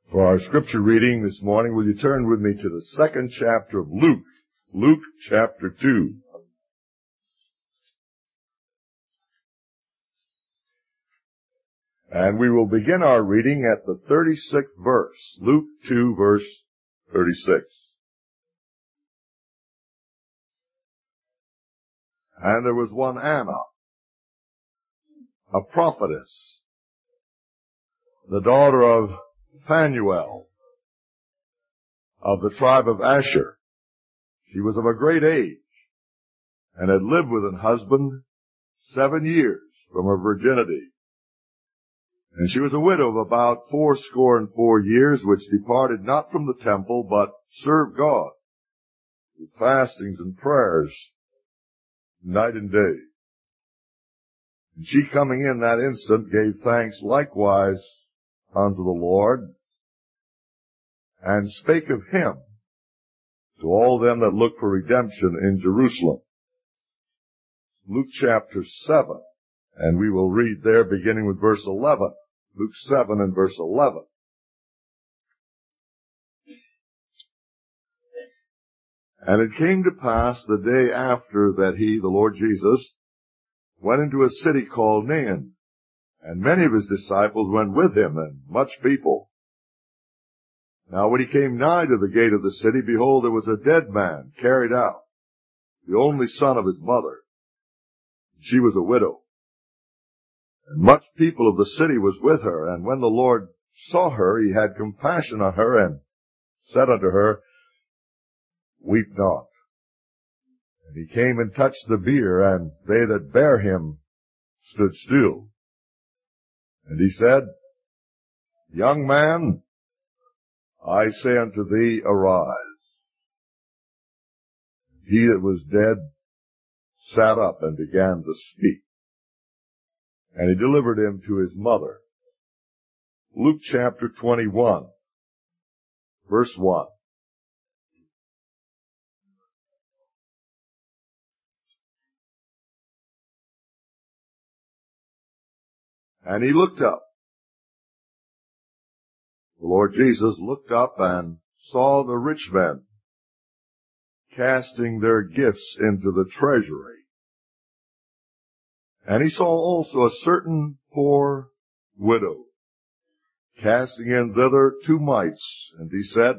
For our scripture reading this morning, will you turn with me to the second chapter of Luke, Luke chapter 2. And we will begin our reading at the 36th verse, Luke 2 verse 36. And there was one Anna, a prophetess, the daughter of Phanuel, of the tribe of Asher. She was of a great age, and had lived with an husband 7 years from her virginity. And she was a widow of about 84 years, which departed not from the temple, but served God with fastings and prayers night and day. And she, coming in that instant, gave thanks likewise unto the Lord, and spake of him to all them that look for redemption in Jerusalem. Luke chapter 7, and we will read there beginning with verse 11. Luke 7 and verse 11. And it came to pass the day after that he, the Lord Jesus, went into a city called Nain, and many of his disciples went with him, and much people. Now when he came nigh to the gate of the city, behold, there was a dead man carried out, the only son of his mother. She was a widow. And much people of the city was with her. And when the Lord saw her, he had compassion on her, and said unto her, Weep not. And he came and touched the bier, and they that bare him stood still. And he said, Young man, I say unto thee, arise. He that was dead sat up and began to speak. And he delivered him to his mother. Luke chapter 21, verse 1. And he looked up. The Lord Jesus looked up and saw the rich men casting their gifts into the treasury. And he saw also a certain poor widow casting in thither 2 mites. And he said,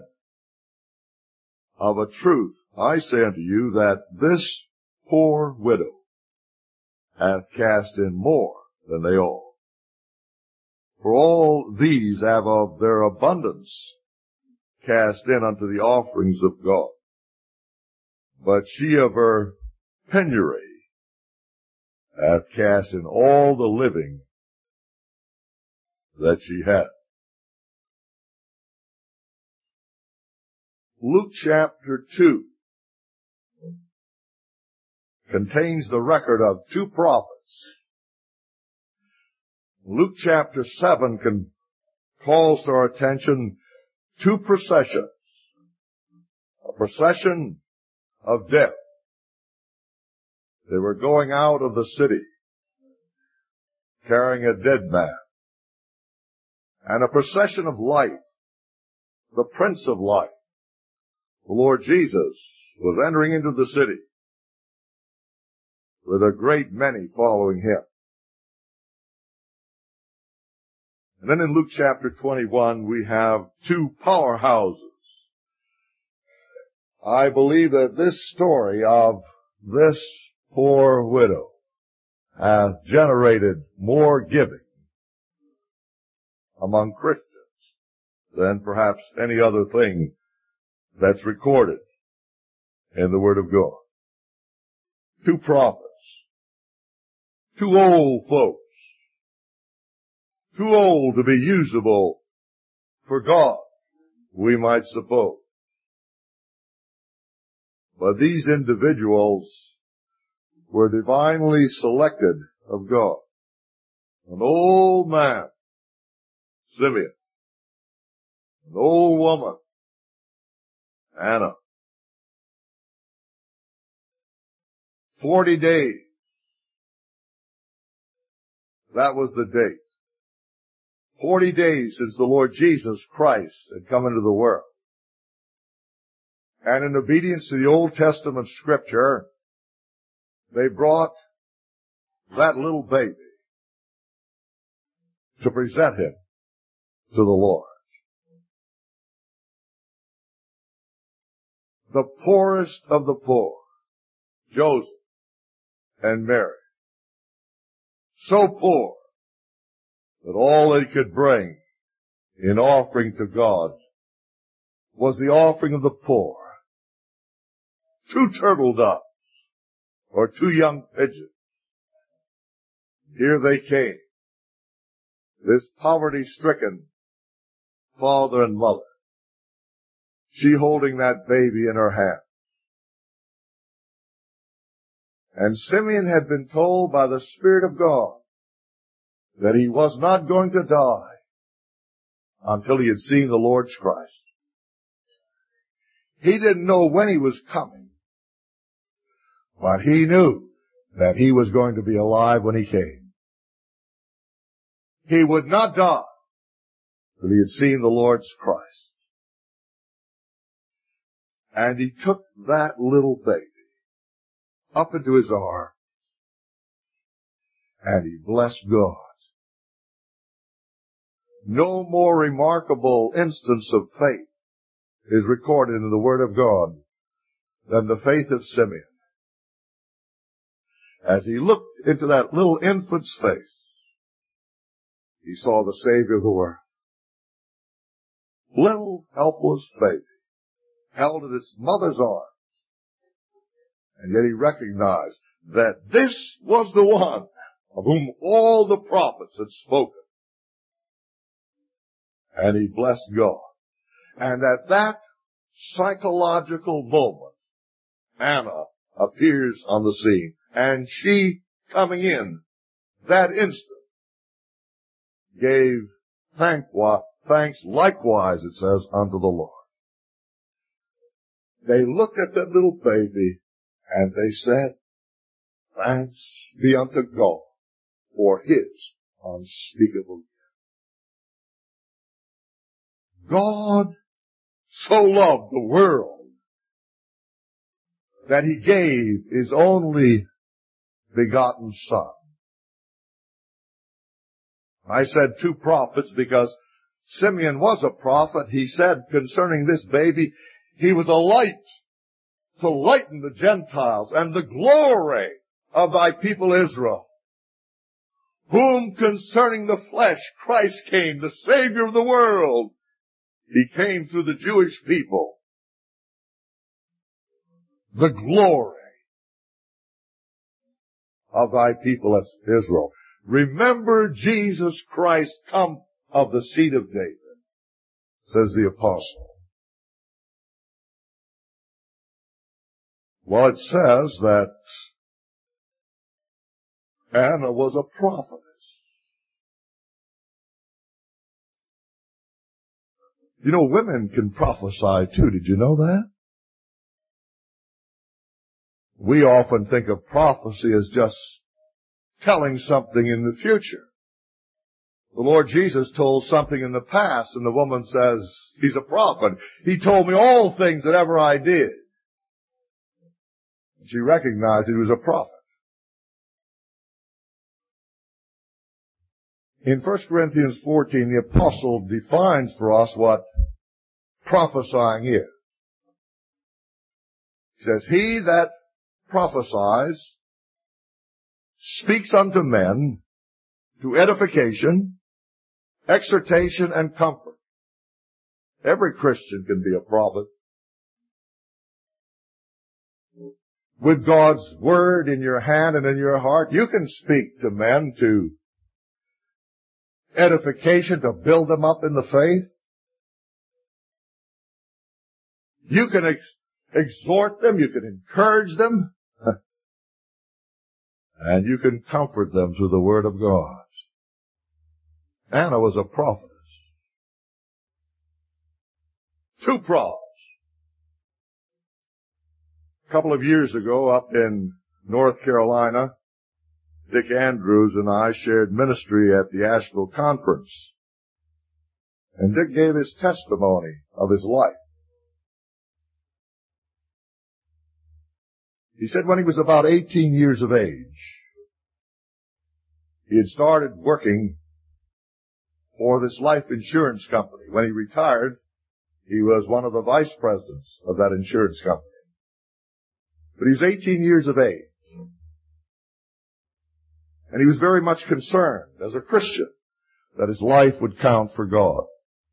Of a truth I say unto you that this poor widow hath cast in more than they all. For all these have of their abundance cast in unto the offerings of God. But she of her penury hath cast in all the living that she had. Luke chapter 2 contains the record of 2 prophets. Luke chapter 7 calls to our attention 2 processions. A procession of death. They were going out of the city, carrying a dead man. And a procession of life, the Prince of Life, the Lord Jesus, was entering into the city with a great many following him. And then in Luke chapter 21, we have 2 powerhouses. I believe that this story of this poor widow hath generated more giving among Christians than perhaps any other thing that's recorded in the Word of God. 2 prophets, 2 old folks, too old to be usable for God, we might suppose. But these individuals were divinely selected of God. An old man, Simeon. An old woman, Anna. 40 days. That was the date. 40 days since the Lord Jesus Christ had come into the world. And in obedience to the Old Testament scripture, they brought that little baby to present him to the Lord. The poorest of the poor, Joseph and Mary, so poor that all they could bring in offering to God was the offering of the poor. 2 turtle doves or 2 young pigeons. Here they came, this poverty-stricken father and mother, she holding that baby in her hand. And Simeon had been told by the Spirit of God that he was not going to die until he had seen the Lord's Christ. He didn't know when he was coming, but he knew that he was going to be alive when he came. He would not die till he had seen the Lord's Christ. And he took that little baby up into his arms, and he blessed God. No more remarkable instance of faith is recorded in the Word of God than the faith of Simeon. As he looked into that little infant's face, he saw the Savior of the world. Little helpless baby, held in its mother's arms. And yet he recognized that this was the one of whom all the prophets had spoken. And he blessed God. And at that psychological moment, Anna appears on the scene. And she, coming in that instant, gave thanks likewise, it says, unto the Lord. They looked at that little baby and they said, thanks be unto God for his unspeakable gift. God so loved the world that he gave his only begotten Son. I said 2 prophets because Simeon was a prophet. He said concerning this baby, he was a light to lighten the Gentiles and the glory of thy people Israel, whom concerning the flesh Christ came, the Savior of the world. He came through the Jewish people. The glory of thy people Israel. Remember Jesus Christ, come of the seed of David, says the apostle. Well, it says that Anna was a prophetess. You know, women can prophesy too. Did you know that? We often think of prophecy as just telling something in the future. The Lord Jesus told something in the past, and the woman says, he's a prophet. He told me all things that ever I did. And she recognized he was a prophet. In 1 Corinthians 14, the apostle defines for us what prophesying is. He says, he that prophesies speaks unto men to edification, exhortation, and comfort. Every Christian can be a prophet. With God's word in your hand and in your heart, you can speak to men to edification, to build them up in the faith. You can exhort them, you can encourage them, and you can comfort them through the word of God. Anna was a prophetess. 2 prophets. A couple of years ago up in North Carolina, Dick Andrews and I shared ministry at the Asheville Conference. And Dick gave his testimony of his life. He said when he was about 18 years of age, he had started working for this life insurance company. When he retired, he was one of the vice presidents of that insurance company. But he was 18 years of age. And he was very much concerned as a Christian that his life would count for God.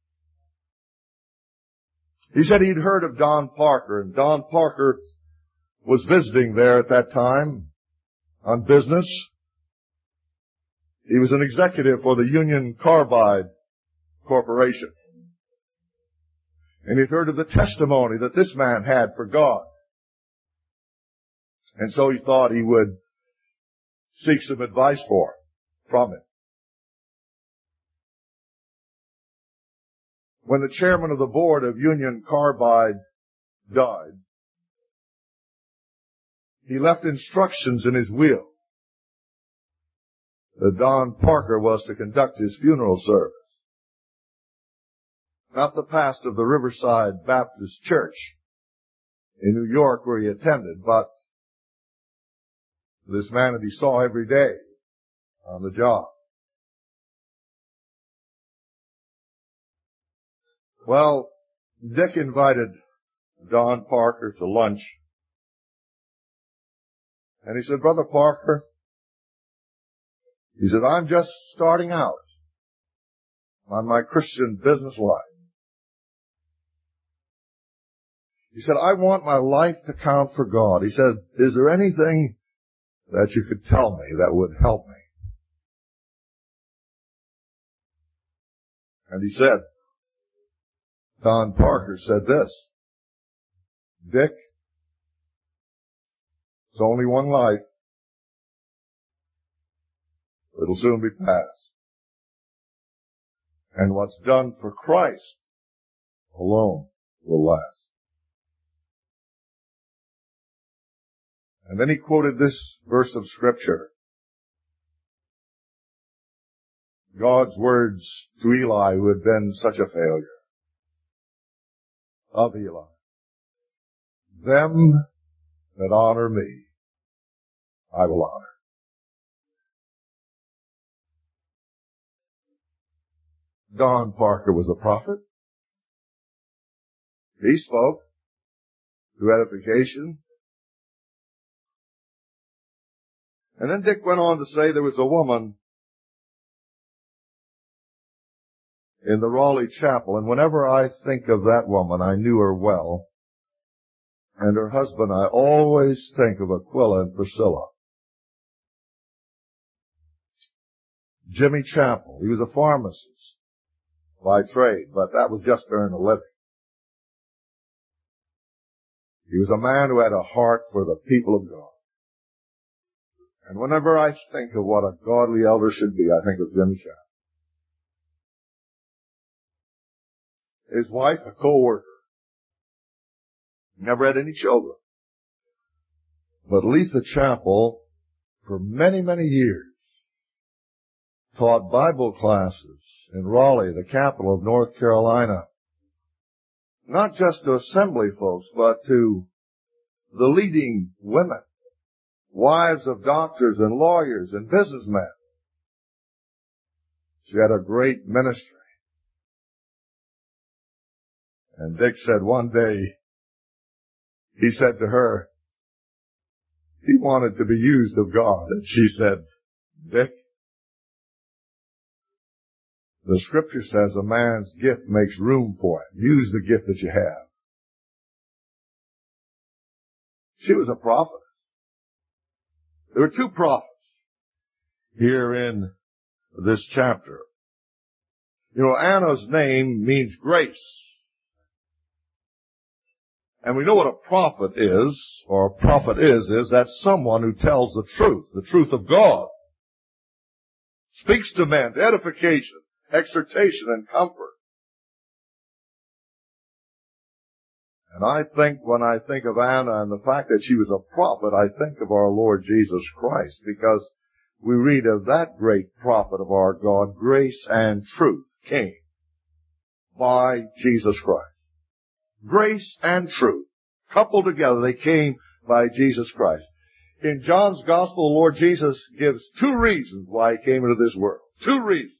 He said he'd heard of Don Parker, and Don Parker was visiting there at that time on business. He was an executive for the Union Carbide Corporation. And he'd heard of the testimony that this man had for God. And so he thought he would seek some advice from him. When the chairman of the board of Union Carbide died, he left instructions in his will that Don Parker was to conduct his funeral service. Not the pastor of the Riverside Baptist Church in New York where he attended, but this man that he saw every day on the job. Well, Dick invited Don Parker to lunch. And he said, Brother Parker, he said, I'm just starting out on my Christian business life. He said, I want my life to count for God. He said, is there anything that you could tell me that would help me? And he said, Don Parker said this, Dick, it's only one life. It'll soon be past. And what's done for Christ alone will last. And then he quoted this verse of Scripture. God's words to Eli, who had been such a failure. Of Eli. Them that honor me, I will honor. Don Parker was a prophet. He spoke to edification. And then Dick went on to say there was a woman in the Raleigh chapel, and whenever I think of that woman, I knew her well, and her husband, I always think of Aquila and Priscilla. Jimmy Chappell, he was a pharmacist by trade, but that was just to earn a living. He was a man who had a heart for the people of God. And whenever I think of what a godly elder should be, I think of Jimmy Chappell. His wife, a co-worker. Never had any children. But Letha Chappell, for many, many years, taught Bible classes in Raleigh, the capital of North Carolina. Not just to assembly folks, but to the leading women, wives of doctors and lawyers and businessmen. She had a great ministry. And Dick said one day, he said to her, he wanted to be used of God. And she said, Dick, the Scripture says a man's gift makes room for him. Use the gift that you have. She was a prophet. There were two prophets here in this chapter. You know, Anna's name means grace. And we know what a prophet is, or a prophet is that's someone who tells the truth of God. Speaks to men, to edification, exhortation, and comfort. And I think when I think of Anna and the fact that she was a prophet, I think of our Lord Jesus Christ, because we read of that great prophet of our God, grace and truth came by Jesus Christ. Grace and truth, coupled together, they came by Jesus Christ. In John's Gospel, the Lord Jesus gives 2 reasons why He came into this world. 2 reasons.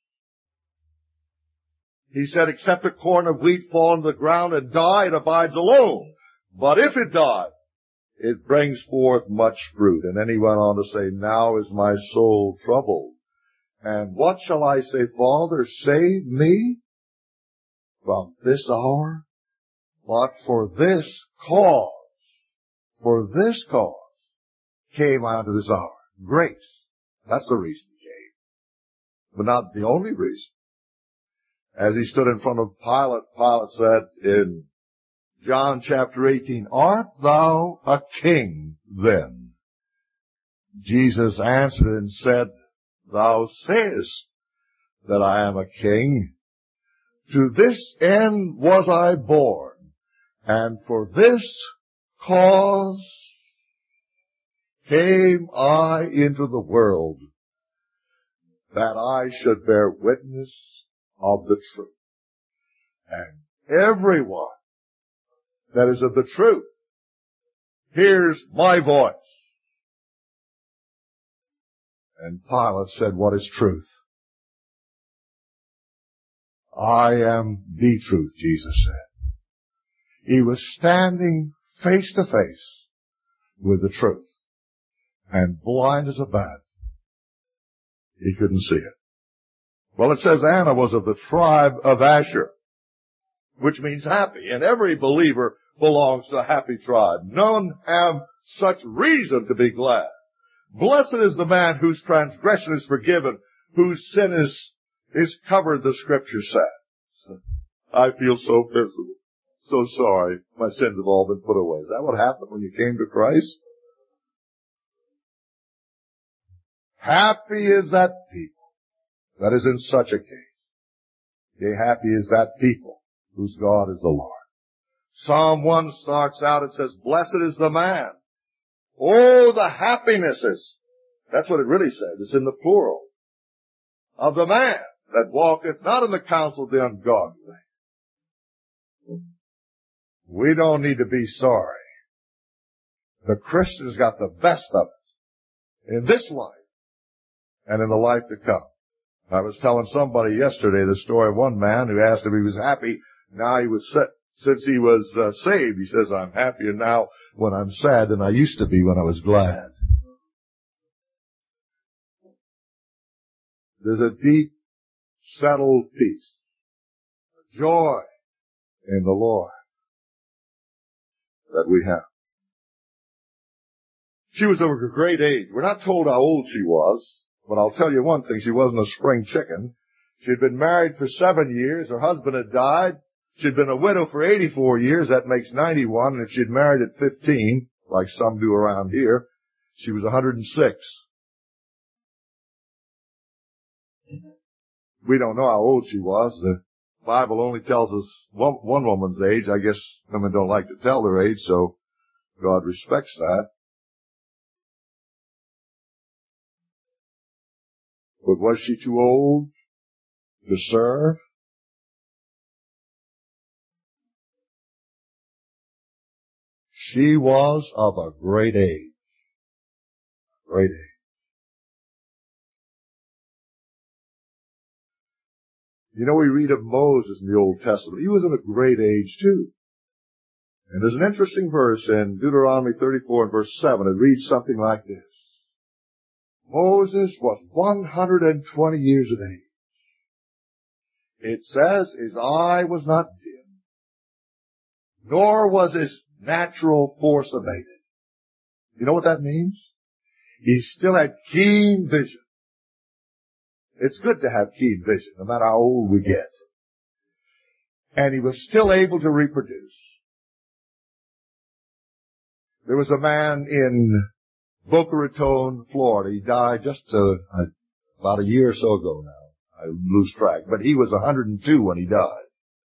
He said, except a corn of wheat fall into the ground and die, it abides alone. But if it die, it brings forth much fruit. And then He went on to say, now is my soul troubled. And what shall I say, Father, save me from this hour? But for this cause came I unto this hour. Grace. That's the reason He came. But not the only reason. As He stood in front of Pilate, Pilate said in John chapter 18, art thou a king then? Jesus answered and said, thou sayest that I am a king. To this end was I born, and for this cause came I into the world, that I should bear witness of the truth. And everyone that is of the truth hears my voice. And Pilate said, what is truth? I am the truth, Jesus said. He was standing face to face with the truth. And blind as a bat, he couldn't see it. Well, it says Anna was of the tribe of Asher, which means happy. And every believer belongs to a happy tribe. None have such reason to be glad. Blessed is the man whose transgression is forgiven, whose sin is covered, the Scripture says. I feel so miserable, so sorry. My sins have all been put away. Is that what happened when you came to Christ? Happy is that people that is in such a case. Yea, happy is that people whose God is the Lord. Psalm 1 starts out, it says, blessed is the man. Oh, the happinesses. That's what it really says. It's in the plural. Of the man that walketh not in the counsel of the ungodly. We don't need to be sorry. The Christian's got the best of it in this life and in the life to come. I was telling somebody yesterday the story of one man who asked if he was happy. Now he was since he was saved. He says, I'm happier now when I'm sad than I used to be when I was glad. There's a deep, settled peace, a joy in the Lord that we have. She was of a great age. We're not told how old she was, but I'll tell you one thing, she wasn't a spring chicken. She had been married for 7 years. Her husband had died. She'd been a widow for 84 years. That makes 91. And if she'd married at 15, like some do around here, she was 106. We don't know how old she was. The Bible only tells us one woman's age. I guess women don't like to tell their age, so God respects that. But was she too old to serve? She was of a great age. Great age. You know, we read of Moses in the Old Testament. He was of a great age too. And there's an interesting verse in Deuteronomy 34 and verse 7. It reads something like this. Moses was 120 years of age. It says his eye was not dim, nor was his natural force abated. You know what that means? He still had keen vision. It's good to have keen vision, no matter how old we get. And he was still able to reproduce. There was a man in Boca Raton, Florida. He died just about a year or so ago now. I lose track. But he was 102 when he died.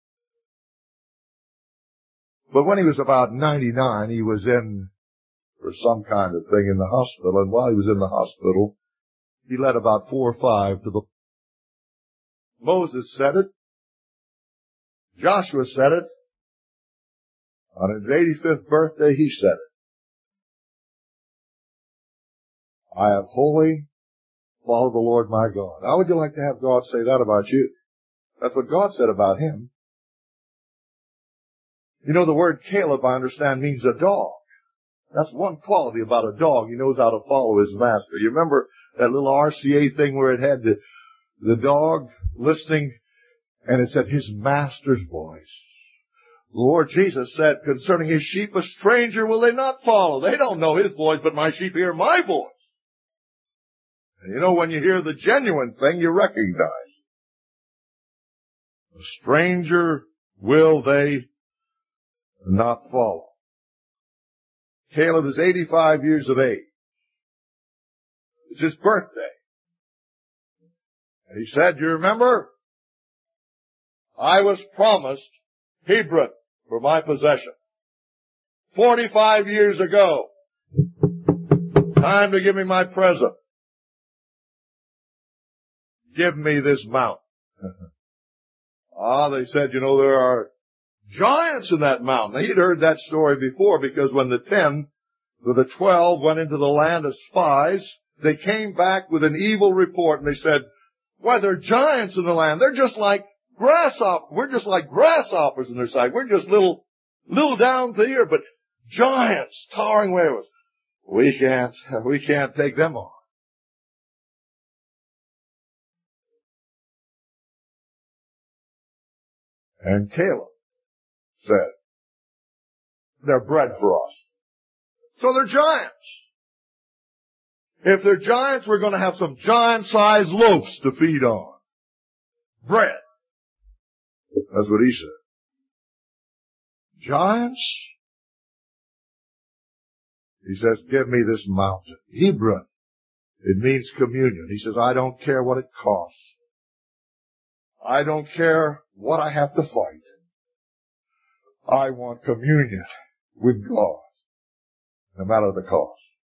But when he was about 99, he was in for some kind of thing in the hospital. And while he was in the hospital, he led about 4 or 5 to the... Moses said it. Joshua said it. On his 85th birthday, he said it. I have wholly followed the Lord my God. How would you like to have God say that about you? That's what God said about him. You know, the word Caleb, I understand, means a dog. That's one quality about a dog. He knows how to follow his master. You remember that little RCA thing where it had the dog listening, and it said his master's voice. The Lord Jesus said concerning his sheep, a stranger will they not follow. They don't know his voice, but my sheep hear my voice. And you know, when you hear the genuine thing, you recognize. A stranger will they not follow. Caleb is 85 years of age. It's his birthday. And he said, you remember? I was promised Hebron for my possession. 45 years ago. Time to give me my present. Give me this mountain. They said, you know, there are giants in that mountain. He'd heard that story before because when the 12 went into the land as spies, they came back with an evil report and they said, why, there are giants in the land. They're just like grasshoppers. We're just like grasshoppers in their sight. We're just little down to here, but giants towering way over us. We can't take them on. And Caleb said, they're bread for us. So they're giants. If they're giants, we're going to have some giant-sized loaves to feed on. Bread. That's what he said. Giants? He says, give me this mountain. Hebron. It means communion. He says, I don't care what it costs. I don't care what I have to fight. I want communion with God, no matter the cost.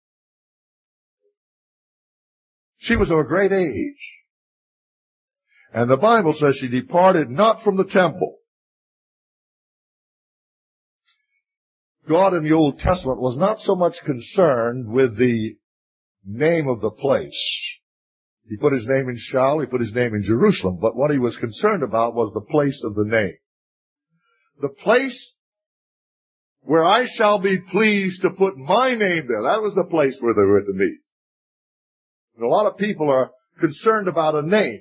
She was of a great age. And the Bible says she departed not from the temple. God in the Old Testament was not so much concerned with the name of the place. He put his name in Shaul, he put his name in Jerusalem, but what he was concerned about was the place of the name. The place where I shall be pleased to put my name there. That was the place where they were to meet. And a lot of people are concerned about a name.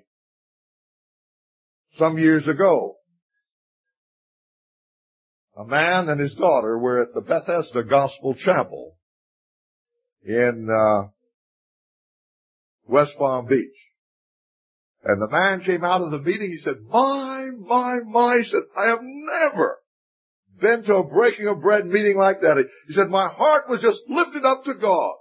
Some years ago, a man and his daughter were at the Bethesda Gospel Chapel in West Palm Beach. And the man came out of the meeting, he said, my, he said, I have never been to a breaking of bread meeting like that. He said, my heart was just lifted up to God.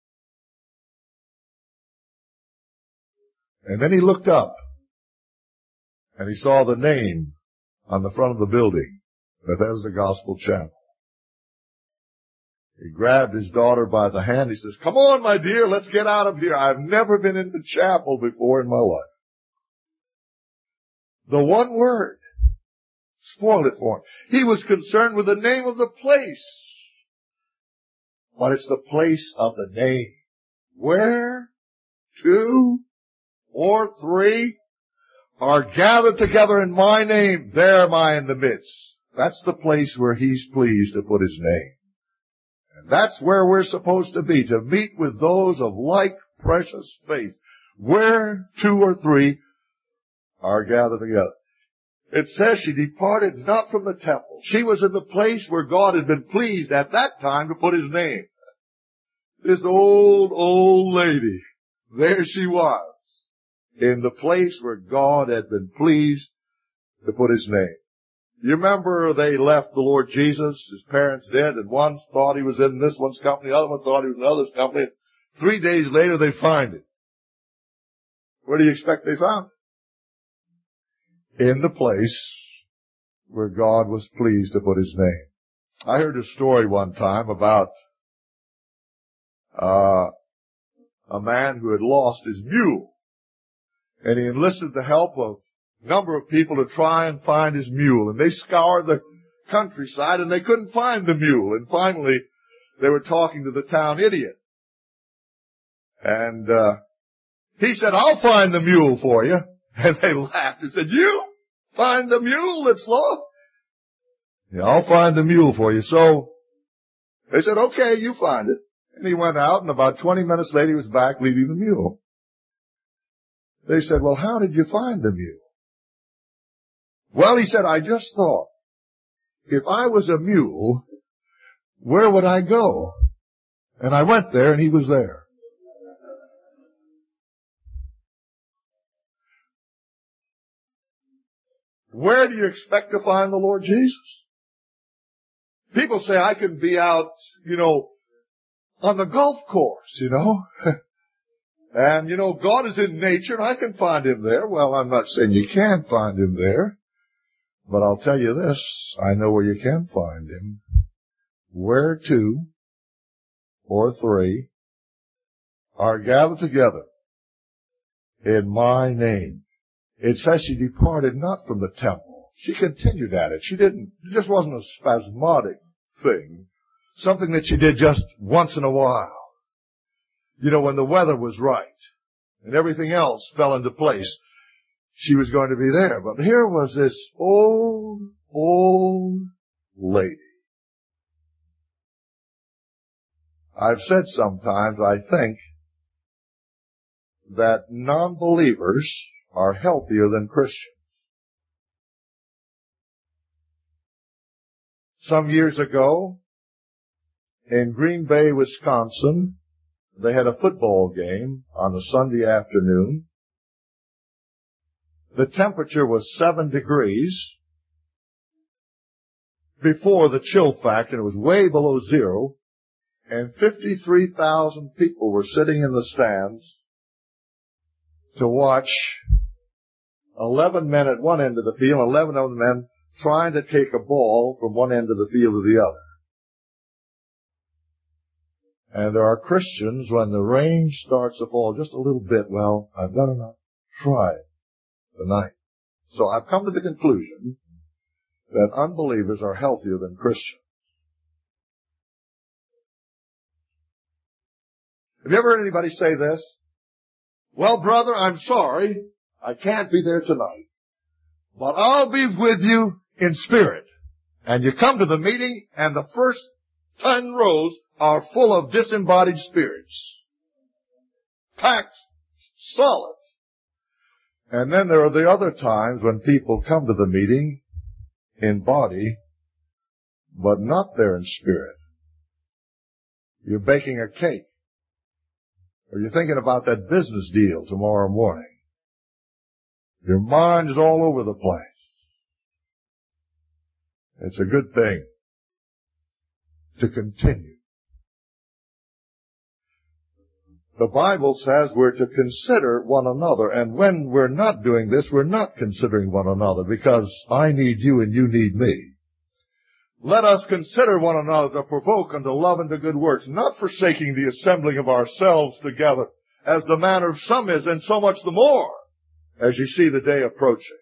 And then he looked up, and he saw the name on the front of the building, Bethesda Gospel Chapel. He grabbed his daughter by the hand. He says, come on, my dear, let's get out of here. I've never been in the chapel before in my life. The one word spoiled it for him. He was concerned with the name of the place. But it's the place of the name. Where 2 or 3 are gathered together in my name, there am I in the midst. That's the place where he's pleased to put his name. And that's where we're supposed to be, to meet with those of like precious faith. Where 2 or 3 are gathered together. It says she departed not from the temple. She was in the place where God had been pleased at that time to put his name. This old lady, there she was, in the place where God had been pleased to put his name. You remember they left the Lord Jesus, his parents did, and one thought he was in this one's company, the other one thought he was in another's company. 3 days later they find him. Where do you expect they found him? In the place where God was pleased to put his name. I heard a story one time about a man who had lost his mule. And he enlisted the help of number of people to try and find his mule. And they scoured the countryside and they couldn't find the mule. And finally, they were talking to the town idiot. And he said, I'll find the mule for you. And they laughed and said, you find the mule that's lost? Yeah, I'll find the mule for you. So they said, okay, you find it. And he went out, and about 20 minutes later, he was back leading the mule. They said, well, how did you find the mule? Well, he said, I just thought, if I was a mule, where would I go? And I went there, and he was there. Where do you expect to find the Lord Jesus? People say, I can be out, on the golf course, And, God is in nature, and I can find him there. Well, I'm not saying you can't find him there. But I'll tell you this, I know where you can find him. Where two or three are gathered together in my name. It says she departed not from the temple. She continued at it. It just wasn't a spasmodic thing. Something that she did just once in a while. When the weather was right and everything else fell into place, she was going to be there. But here was this old lady. I've said sometimes, I think, that non-believers are healthier than Christians. Some years ago, in Green Bay, Wisconsin, they had a football game on a Sunday afternoon. The temperature was 7 degrees before the chill factor, and it was way below zero, and 53,000 people were sitting in the stands to watch 11 men at one end of the field, 11 of the men trying to take a ball from one end of the field to the other. And there are Christians, when the rain starts to fall just a little bit, well, I've got to try it tonight. So I've come to the conclusion that unbelievers are healthier than Christians. Have you ever heard anybody say this? Well, brother, I'm sorry, I can't be there tonight, but I'll be with you in spirit. And you come to the meeting, and the first 10 rows are full of disembodied spirits. Packed solid. And then there are the other times when people come to the meeting in body, but not there in spirit. You're baking a cake. Or you're thinking about that business deal tomorrow morning. Your mind is all over the place. It's a good thing to continue. The Bible says we're to consider one another, and when we're not doing this, we're not considering one another, because I need you and you need me. Let us consider one another to provoke unto love and to good works, not forsaking the assembling of ourselves together, as the manner of some is, and so much the more, as you see the day approaching.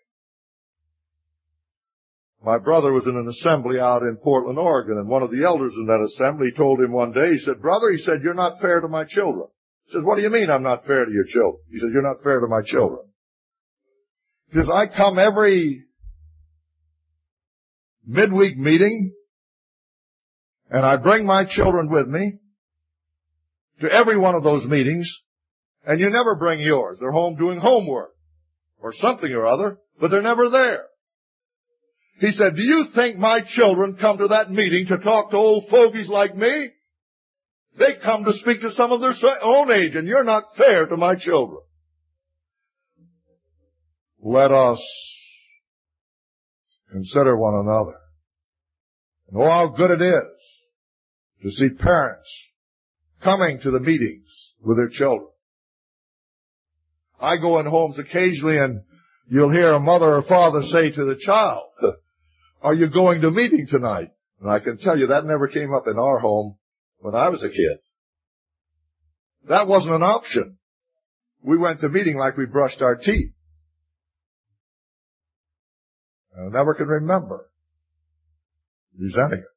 My brother was in an assembly out in Portland, Oregon, and one of the elders in that assembly told him one day, he said, brother, he said, you're not fair to my children. He said, what do you mean I'm not fair to your children? He said, you're not fair to my children. He says, I come every midweek meeting, and I bring my children with me to every one of those meetings, and you never bring yours. They're home doing homework or something or other, but they're never there. He said, do you think my children come to that meeting to talk to old fogies like me? They come to speak to some of their own age, and you're not fair to my children. Let us consider one another. And oh, how good it is to see parents coming to the meetings with their children. I go in homes occasionally, and you'll hear a mother or father say to the child, are you going to meeting tonight? And I can tell you that never came up in our home when I was a kid. That wasn't an option. We went to meeting like we brushed our teeth. and never can remember resenting it.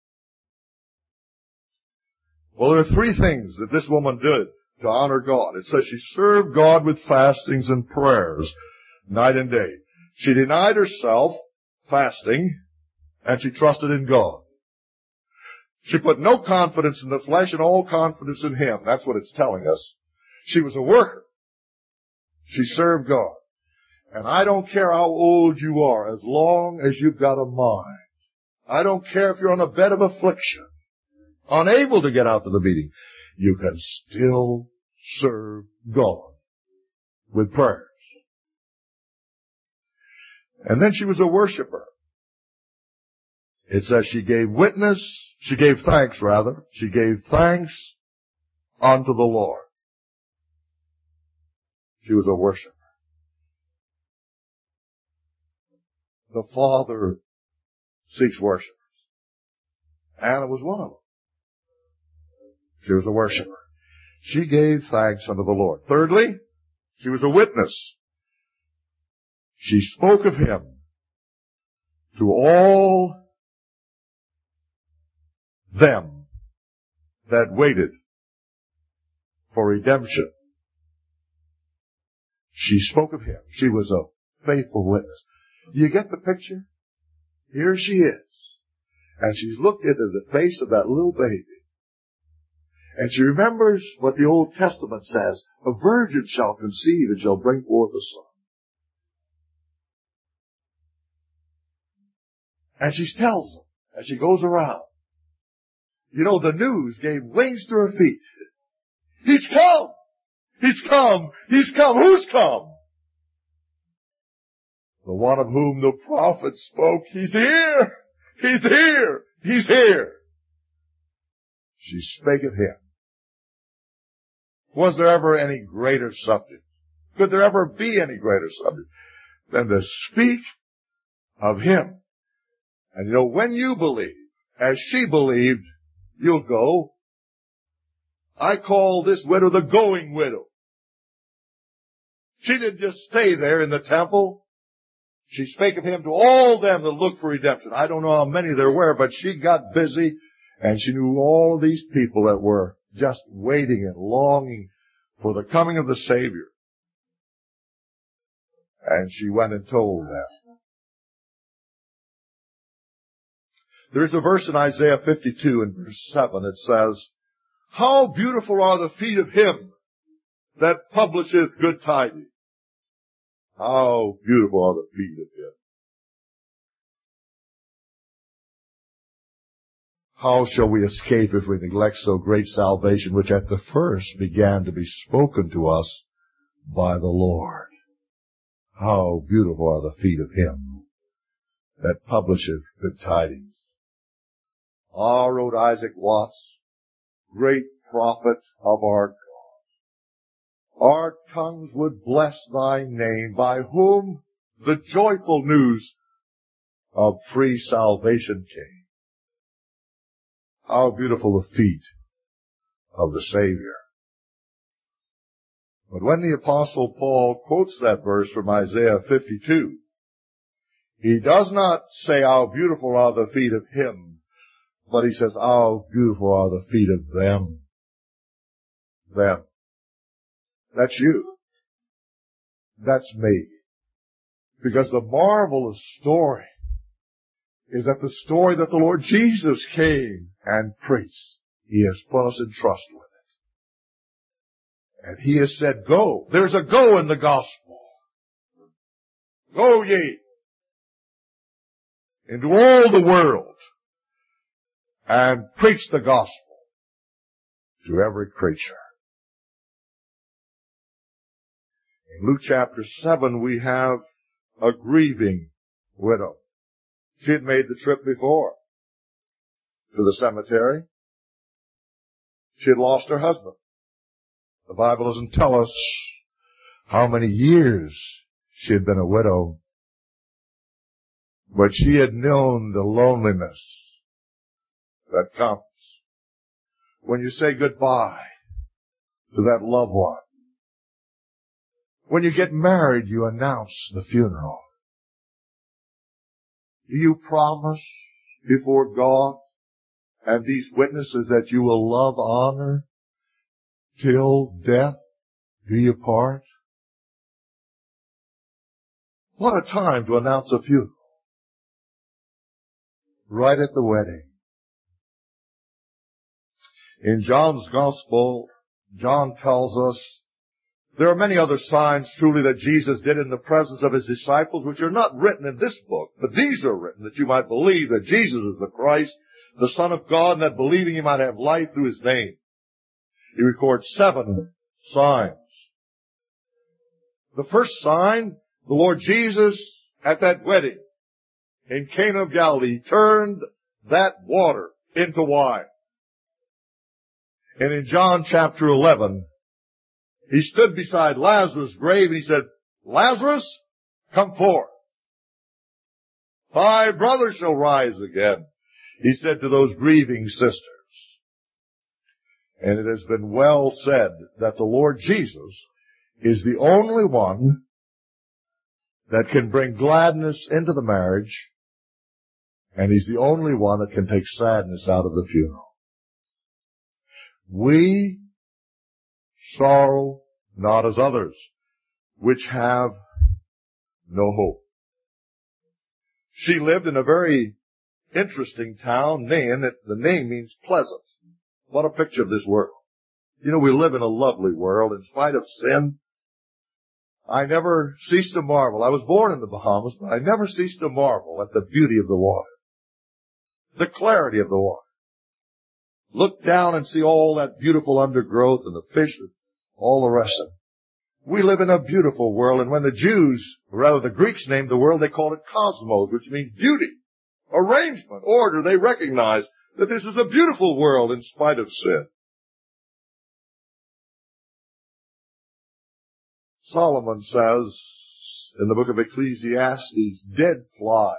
Well, there are three things that this woman did to honor God. It says she served God with fastings and prayers night and day. She denied herself fasting, and she trusted in God. She put no confidence in the flesh and all confidence in Him. That's what it's telling us. She was a worker. She served God. And I don't care how old you are, as long as you've got a mind. I don't care if you're on a bed of affliction, unable to get out to the meeting. You can still serve God with prayers. And then she was a worshiper. It says she gave thanks unto the Lord. She was a worshiper. The Father seeks worshipers. Anna was one of them. She was a worshiper. She gave thanks unto the Lord. Thirdly, she was a witness. She spoke of Him to all them that waited for redemption. She spoke of Him. She was a faithful witness. Do you get the picture? Here she is. And she's looked into the face of that little baby. And she remembers what the Old Testament says. A virgin shall conceive and shall bring forth a son. And she tells them as she goes around. You know, the news gave wings to her feet. He's come! He's come! He's come! Who's come? The one of whom the prophet spoke. He's here! He's here! He's here! She spake of Him. Was there ever any greater subject? Could there ever be any greater subject than to speak of Him? And you know, when you believe, as she believed, you'll go. I call this widow the going widow. She didn't just stay there in the temple. She spake of Him to all them that look for redemption. I don't know how many there were, but she got busy, and she knew all these people that were just waiting and longing for the coming of the Savior. And she went and told them. There's a verse in Isaiah 52 and verse 7. It says, how beautiful are the feet of Him that publisheth good tidings. How beautiful are the feet of Him. How shall we escape if we neglect so great salvation, which at the first began to be spoken to us by the Lord? How beautiful are the feet of Him that publisheth good tidings. Ah, wrote Isaac Watts, great prophet of our God. Our tongues would bless Thy name, by whom the joyful news of free salvation came. How beautiful the feet of the Savior. But when the Apostle Paul quotes that verse from Isaiah 52, he does not say how beautiful are the feet of Him, but he says how beautiful are the feet of them. Them. That's you. That's me. Because the marvelous story is that the story that the Lord Jesus came and preached, He has put us in trust with it. And He has said, go. There's a go in the gospel. Go ye into all the world and preach the gospel to every creature. In Luke chapter 7, we have a grieving widow. She had made the trip before to the cemetery. She had lost her husband. The Bible doesn't tell us how many years she had been a widow, but she had known the loneliness that comes when you say goodbye to that loved one. When you get married, you announce the funeral. Do you promise before God and these witnesses that you will love, honor, till death do you part? What a time to announce a funeral. Right at the wedding. In John's Gospel, John tells us there are many other signs truly that Jesus did in the presence of his disciples, which are not written in this book, but these are written that you might believe that Jesus is the Christ, the Son of God, and that believing you might have life through his name. He records 7 signs. The first sign, the Lord Jesus at that wedding in Cana of Galilee turned that water into wine. And in John chapter 11, he stood beside Lazarus' grave and he said, Lazarus, come forth. Thy brother shall rise again, he said to those grieving sisters. And it has been well said that the Lord Jesus is the only one that can bring gladness into the marriage, and he's the only one that can take sadness out of the funeral. We sorrow not as others, which have no hope. She lived in a very interesting town, Nain. The name means pleasant. What a picture of this world. You know, we live in a lovely world. In spite of sin, I never ceased to marvel. I was born in the Bahamas, but I never ceased to marvel at the beauty of the water, the clarity of the water. Look down and see all that beautiful undergrowth and the fish and all the rest of it. We live in a beautiful world, and when the Jews, or rather the Greeks named the world, they called it cosmos, which means beauty, arrangement, order. They recognized that this is a beautiful world in spite of sin. Solomon says in the book of Ecclesiastes, dead flies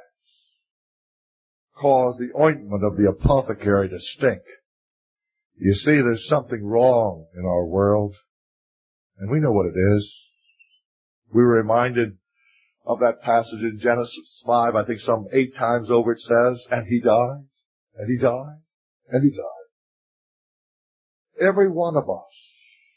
cause the ointment of the apothecary to stink. You see, there's something wrong in our world, and we know what it is. We were reminded of that passage in Genesis 5, I think some 8 times over it says, and he died, and he died, and he died. Every one of us,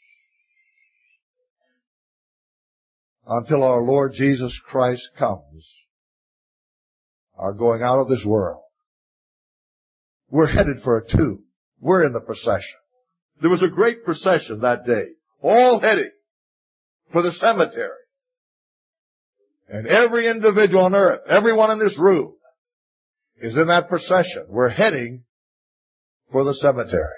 until our Lord Jesus Christ comes, are going out of this world. We're headed for a tomb. We're in the procession. There was a great procession that day, all heading for the cemetery. And every individual on earth, everyone in this room, is in that procession. We're heading for the cemetery.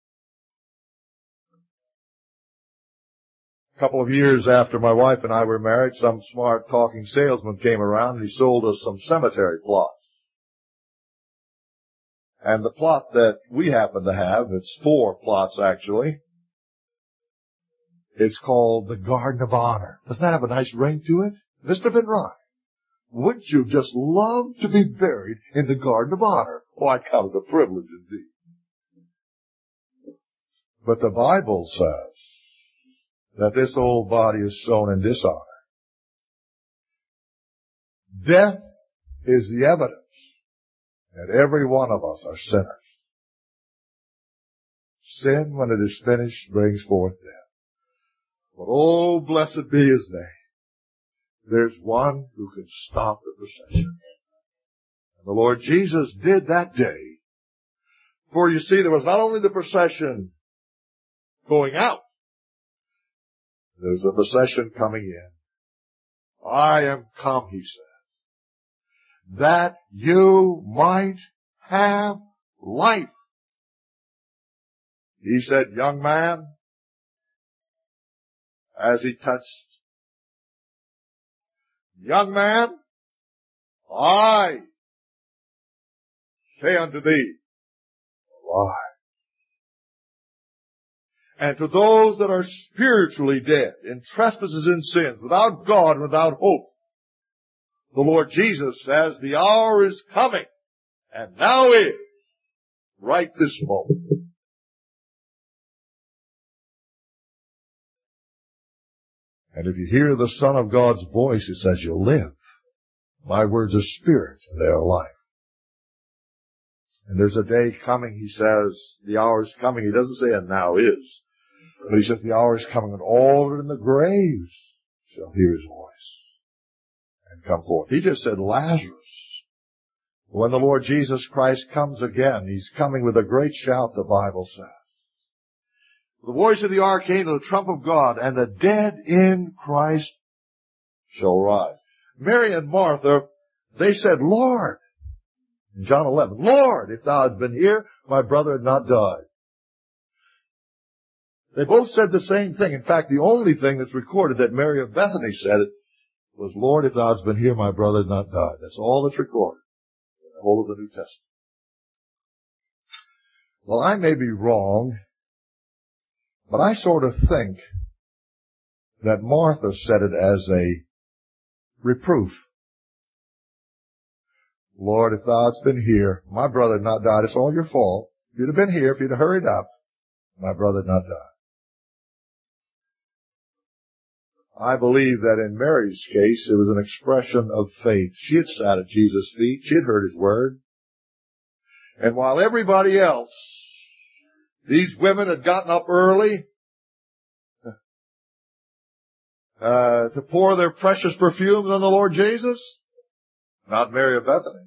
A couple of years after my wife and I were married, some smart talking salesman came around and he sold us some cemetery plots. And the plot that we happen to have, it's 4 plots actually, it's called the Garden of Honor. Doesn't that have a nice ring to it? Mr. Van Ryn, wouldn't you just love to be buried in the Garden of Honor? Oh, I count it a privilege indeed. But the Bible says that this old body is sown in dishonor. Death is the evidence that every one of us are sinners. Sin, when it is finished, brings forth death. But oh, blessed be his name. There's one who can stop the procession. And the Lord Jesus did that day. For you see, there was not only the procession going out, there's a procession coming in. I am come, he says, that you might have life. He said, young man, as he touched, young man, I say unto thee, alive. And to those that are spiritually dead in trespasses and sins, without God and without hope, the Lord Jesus says, the hour is coming, and now is, right this moment. And if you hear the Son of God's voice, it says you'll live. My words are spirit, and they are life. And there's a day coming, he says, the hour is coming. He doesn't say, and now is. But he says, the hour is coming, and all in the graves shall hear his voice and come forth. He just said Lazarus. When the Lord Jesus Christ comes again, he's coming with a great shout, the Bible says. The voice of the archangel, the trump of God, and the dead in Christ shall rise. Mary and Martha, they said, Lord, in John 11, Lord, if thou had been here, my brother had not died. They both said the same thing. In fact, the only thing that's recorded that Mary of Bethany said it was, Lord, if thou hadst been here, my brother had not died. That's all that's recorded in the whole of the New Testament. Well, I may be wrong, but I sort of think that Martha said it as a reproof. Lord, if thou hadst been here, my brother had not died. It's all your fault. If you'd have been here, if you'd have hurried up, my brother had not died. I believe that in Mary's case, it was an expression of faith. She had sat at Jesus' feet. She had heard his word. And while everybody else, these women had gotten up early to pour their precious perfumes on the Lord Jesus, not Mary of Bethany.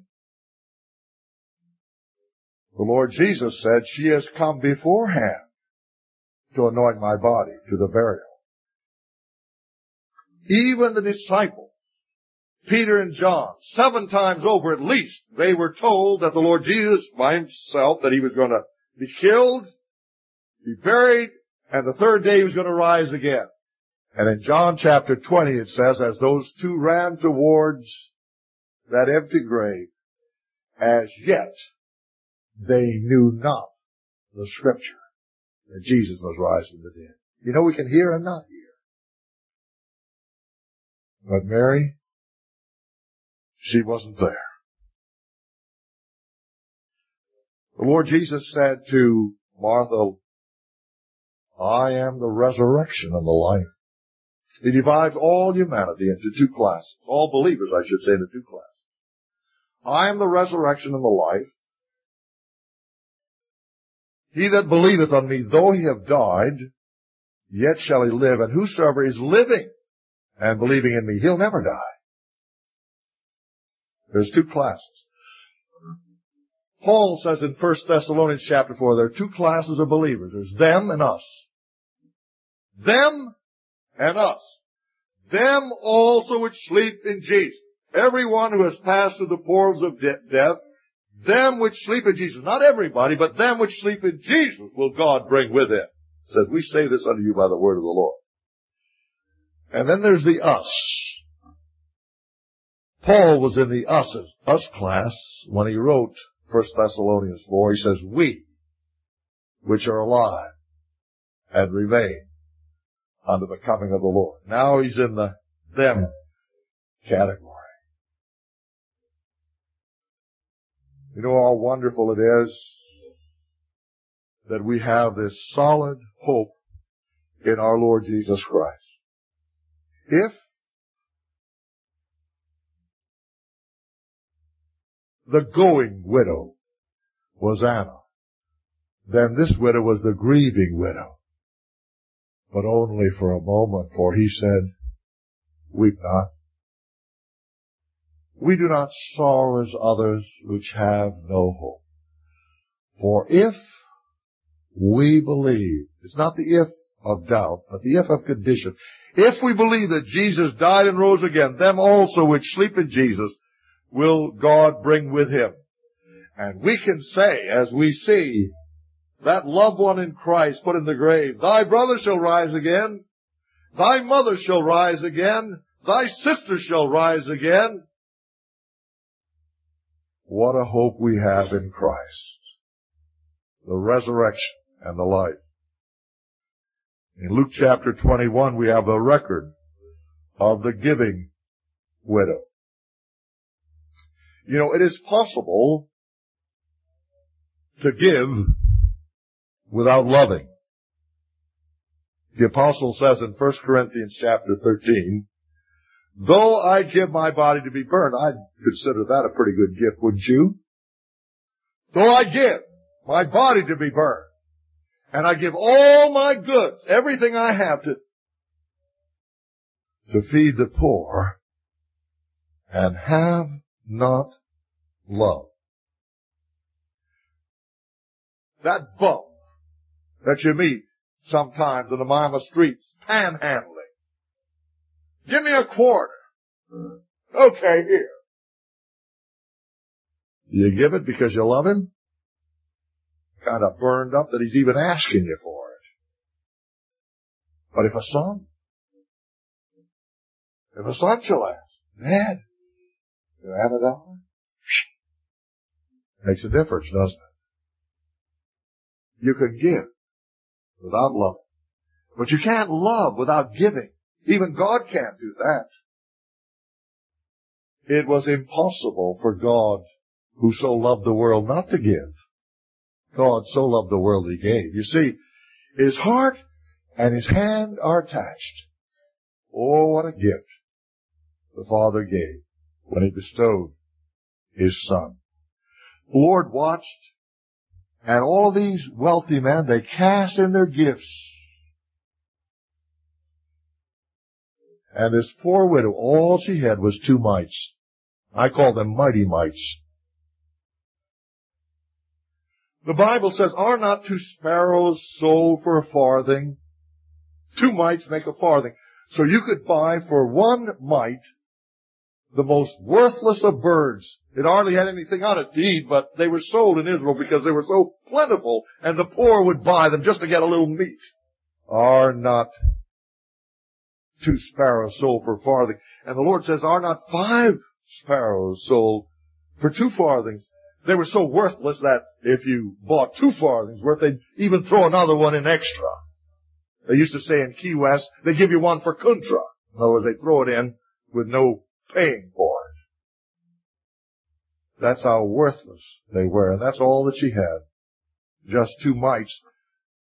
The Lord Jesus said, she has come beforehand to anoint my body to the burial. Even the disciples, Peter and John, 7 times over at least, they were told that the Lord Jesus by himself, that he was going to be killed, be buried, and the third day he was going to rise again. And in John chapter 20 it says, as those two ran towards that empty grave, as yet they knew not the scripture that Jesus was rising from the dead. You know, we can hear and not hear. But Mary, she wasn't there. The Lord Jesus said to Martha, I am the resurrection and the life. He divides all humanity into 2 classes. All believers, I should say, into 2 classes. I am the resurrection and the life. He that believeth on me, though he have died, yet shall he live. And whosoever is living and believing in me, he'll never die. There's 2 classes. Paul says in 1 Thessalonians chapter 4, there are 2 classes of believers. There's them and us. Them and us. Them also which sleep in Jesus. Everyone who has passed through the portals of death, them which sleep in Jesus. Not everybody, but them which sleep in Jesus will God bring with him. It says, we say this unto you by the word of the Lord. And then there's the us. Paul was in the us class when he wrote 1 Thessalonians 4. He says, we, which are alive and remain unto the coming of the Lord. Now he's in the them category. You know how wonderful it is that we have this solid hope in our Lord Jesus Christ. If the going widow was Anna, then this widow was the grieving widow. But only for a moment, for he said, weep not. We do not sorrow as others which have no hope. For if we believe, it's not the if of doubt, but the if of condition. If we believe that Jesus died and rose again, them also which sleep in Jesus will God bring with him. And we can say, as we see that loved one in Christ put in the grave, thy brother shall rise again, thy mother shall rise again, thy sister shall rise again. What a hope we have in Christ. The resurrection and the life. In Luke chapter 21, we have a record of the giving widow. You know, it is possible to give without loving. The apostle says in 1 Corinthians chapter 13, Though I give my body to be burned, I'd consider that a pretty good gift, wouldn't you? Though I give my body to be burned, and I give all my goods, everything I have to feed the poor, and have not love. That bum that you meet sometimes in the Miami streets, panhandling. Give me a quarter. Okay, here. You give it because you love him? Kind of burned up that he's even asking you for it. But if a son shall ask, Dad, do I have $1? Makes a difference, doesn't it? You can give without loving. But you can't love without giving. Even God can't do that. It was impossible for God, who so loved the world, not to give. God so loved the world He gave. You see, His heart and His hand are attached. Oh, what a gift the Father gave when He bestowed His Son. The Lord watched, and all these wealthy men, they cast in their gifts. And this poor widow, all she had was 2 mites. I call them mighty mites. The Bible says, are not 2 sparrows sold for a farthing? 2 mites make a farthing. So you could buy for 1 mite the most worthless of birds. It hardly had anything on it to eat, but they were sold in Israel because they were so plentiful, and the poor would buy them just to get a little meat. Are not 2 sparrows sold for a farthing? And the Lord says, are not 5 sparrows sold for 2 farthings? They were so worthless that if you bought 2 farthings worth, they'd even throw another one in extra. They used to say in Key West, they give you one for contra. In other words, they throw it in with no paying for it. That's how worthless they were, and that's all that she had. Just 2 mites.